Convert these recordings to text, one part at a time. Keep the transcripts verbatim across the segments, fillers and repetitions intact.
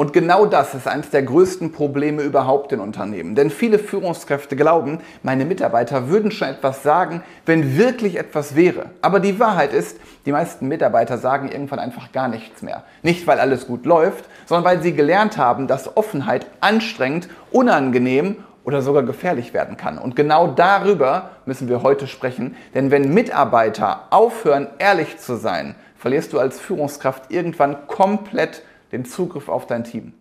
Und genau das ist eines der größten Probleme überhaupt in Unternehmen. Denn viele Führungskräfte glauben, meine Mitarbeiter würden schon etwas sagen, wenn wirklich etwas wäre. Aber die Wahrheit ist, die meisten Mitarbeiter sagen irgendwann einfach gar nichts mehr. Nicht, weil alles gut läuft, sondern weil sie gelernt haben, dass Offenheit anstrengend, unangenehm oder sogar gefährlich werden kann. Und genau darüber müssen wir heute sprechen. Denn wenn Mitarbeiter aufhören, ehrlich zu sein, verlierst du als Führungskraft irgendwann komplett den Zugriff auf dein Team.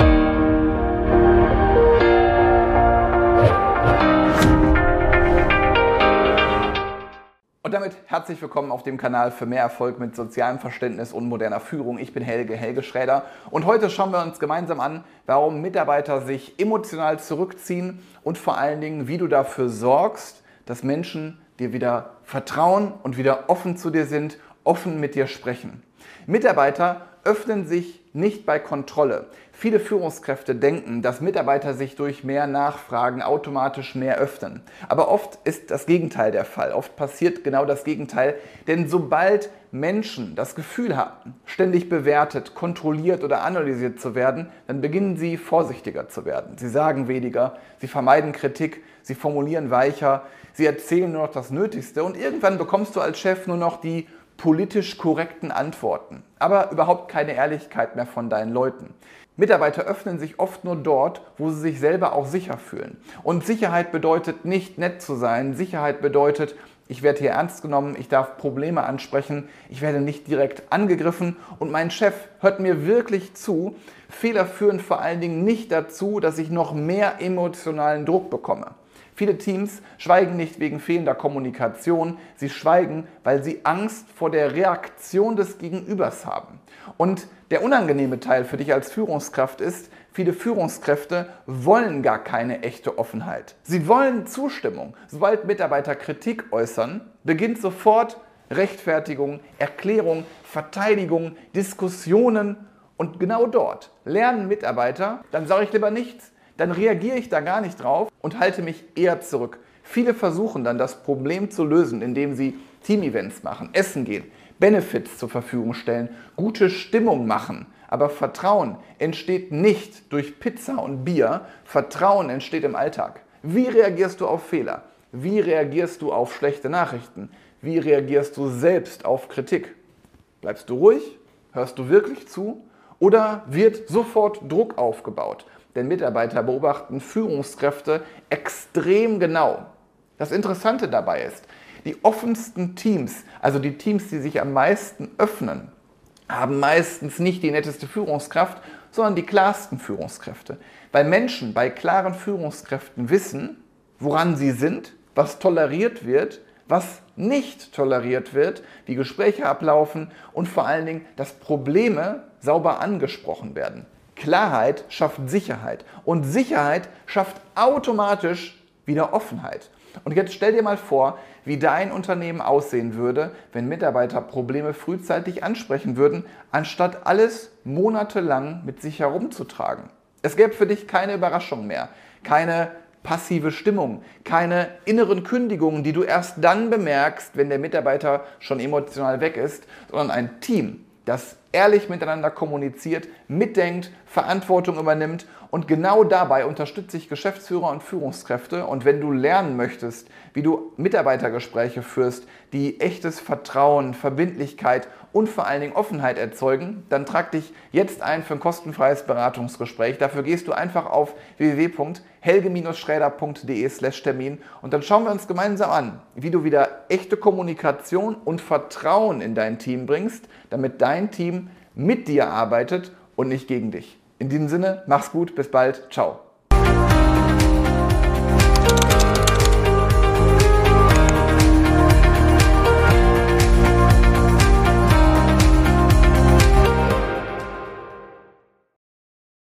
Und damit herzlich willkommen auf dem Kanal für mehr Erfolg mit sozialem Verständnis und moderner Führung. Ich bin Helge, Helge Schräder, und heute schauen wir uns gemeinsam an, warum Mitarbeiter sich emotional zurückziehen und vor allen Dingen, wie du dafür sorgst, dass Menschen dir wieder vertrauen und wieder offen zu dir sind, offen mit dir sprechen. Mitarbeiter öffnen sich nicht bei Kontrolle. Viele Führungskräfte denken, dass Mitarbeiter sich durch mehr Nachfragen automatisch mehr öffnen. Aber oft ist das Gegenteil der Fall. Oft passiert genau das Gegenteil. Denn sobald Menschen das Gefühl haben, ständig bewertet, kontrolliert oder analysiert zu werden, dann beginnen sie vorsichtiger zu werden. Sie sagen weniger, sie vermeiden Kritik, sie formulieren weicher, sie erzählen nur noch das Nötigste und irgendwann bekommst du als Chef nur noch die politisch korrekten Antworten, aber überhaupt keine Ehrlichkeit mehr von deinen Leuten. Mitarbeiter öffnen sich oft nur dort, wo sie sich selber auch sicher fühlen. Und Sicherheit bedeutet nicht nett zu sein. Sicherheit bedeutet, ich werde hier ernst genommen, ich darf Probleme ansprechen, ich werde nicht direkt angegriffen und mein Chef hört mir wirklich zu. Fehler führen vor allen Dingen nicht dazu, dass ich noch mehr emotionalen Druck bekomme. Viele Teams schweigen nicht wegen fehlender Kommunikation, sie schweigen, weil sie Angst vor der Reaktion des Gegenübers haben. Und der unangenehme Teil für dich als Führungskraft ist, viele Führungskräfte wollen gar keine echte Offenheit. Sie wollen Zustimmung. Sobald Mitarbeiter Kritik äußern, beginnt sofort Rechtfertigung, Erklärung, Verteidigung, Diskussionen. Und genau dort lernen Mitarbeiter, dann sage ich lieber nichts. Dann reagiere ich da gar nicht drauf und halte mich eher zurück. Viele versuchen dann, das Problem zu lösen, indem sie Team-Events machen, essen gehen, Benefits zur Verfügung stellen, gute Stimmung machen. Aber Vertrauen entsteht nicht durch Pizza und Bier. Vertrauen entsteht im Alltag. Wie reagierst du auf Fehler? Wie reagierst du auf schlechte Nachrichten? Wie reagierst du selbst auf Kritik? Bleibst du ruhig? Hörst du wirklich zu? Oder wird sofort Druck aufgebaut? Denn Mitarbeiter beobachten Führungskräfte extrem genau. Das Interessante dabei ist, die offensten Teams, also die Teams, die sich am meisten öffnen, haben meistens nicht die netteste Führungskraft, sondern die klarsten Führungskräfte. Weil Menschen bei klaren Führungskräften wissen, woran sie sind, was toleriert wird, was nicht toleriert wird, wie Gespräche ablaufen und vor allen Dingen, dass Probleme sauber angesprochen werden. Klarheit schafft Sicherheit und Sicherheit schafft automatisch wieder Offenheit. Und jetzt stell dir mal vor, wie dein Unternehmen aussehen würde, wenn Mitarbeiter Probleme frühzeitig ansprechen würden, anstatt alles monatelang mit sich herumzutragen. Es gäbe für dich keine Überraschung mehr, keine passive Stimmung, keine inneren Kündigungen, die du erst dann bemerkst, wenn der Mitarbeiter schon emotional weg ist, sondern ein Team, das ehrlich miteinander kommuniziert, mitdenkt, Verantwortung übernimmt, und genau dabei unterstütze ich Geschäftsführer und Führungskräfte. Und wenn du lernen möchtest, wie du Mitarbeitergespräche führst, die echtes Vertrauen, Verbindlichkeit und vor allen Dingen Offenheit erzeugen, dann trag dich jetzt ein für ein kostenfreies Beratungsgespräch. Dafür gehst du einfach auf w w w punkt helge schräder punkt de slash Termin und dann schauen wir uns gemeinsam an, wie du wieder echte Kommunikation und Vertrauen in dein Team bringst, damit dein Team mit dir arbeitet und nicht gegen dich. In diesem Sinne, mach's gut, bis bald, ciao.